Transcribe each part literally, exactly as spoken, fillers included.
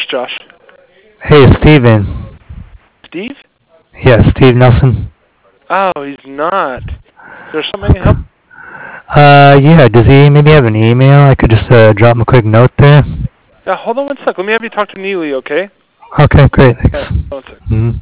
Josh. Hey, Steven. Steve? Yeah, Steve Nelson. Oh, he's not. Is there something I can help? Uh, yeah, does he maybe have an email? I could just uh, drop him a quick note there. Yeah, hold on one sec. Let me have you talk to Neely, okay? Okay, great, thanks. Yeah, hold on one sec. Mm-hmm.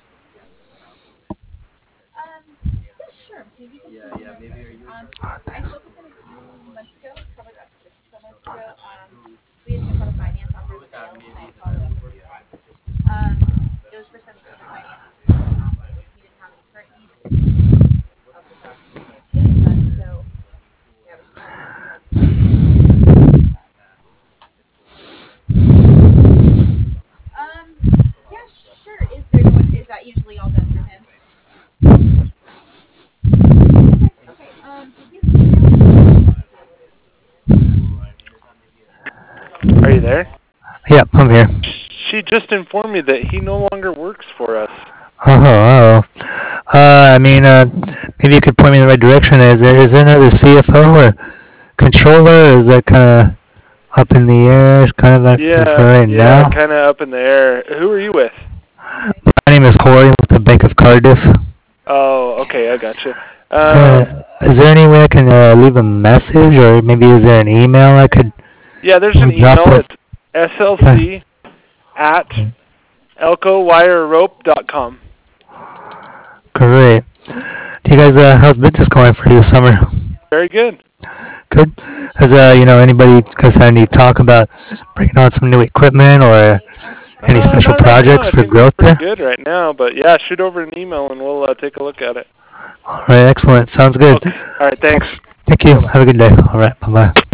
Are you there? Yep, I'm here. She just informed me that he no longer works for us. Oh, oh. Uh, I mean, uh, maybe you could point me in the right direction. Is there, is there another C F O or controller? Or is that kind of up in the air? Kind of like Yeah, for right yeah, now? kind of up in the air. Who are you with? My name is Corey with the Bank of Cardiff. Oh, okay, I gotcha. Uh, Um, is there any way I can uh, leave a message, or maybe is there an email I could yeah, there's an drop email. off? It's S L C at elko wire rope dot com. Great. Do you guys, uh, how's business going for you this summer? Very good. Good. Has uh, you know, anybody guys had any talk about bringing on some new equipment or any Uh, special not right now. projects I for think we're growth pretty there? good right now, but yeah, shoot over an email and we'll uh, take a look at it. All right, excellent. Sounds good. Okay. All right, thanks. Thank you. Bye-bye. Have a good day. All right, bye bye.